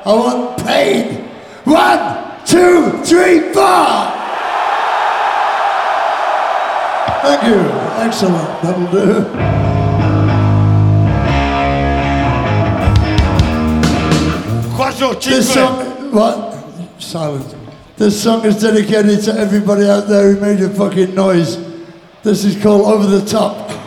I want pain. 1, 2, 3, 4. Thank you. Excellent. That'll do. This song, what? Silence. This song is dedicated to everybody out there who made a fucking noise. This is called Over the Top.